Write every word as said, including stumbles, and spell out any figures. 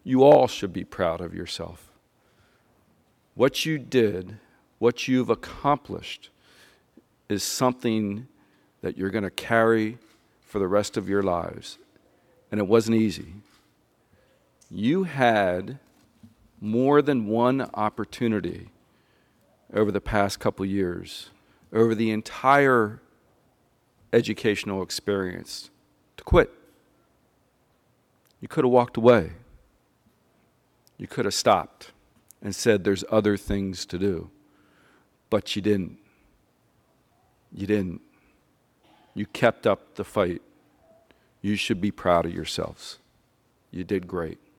You all should be proud of yourself. What you did, what you've accomplished, is something that you're going to carry for the rest of your lives. And it wasn't easy. You had more than one opportunity over the past couple years, over the entire educational experience, to quit. You could have walked away. You could have stopped and said there's other things to do. But you didn't. You didn't. You kept up the fight. You should be proud of yourselves. You did great.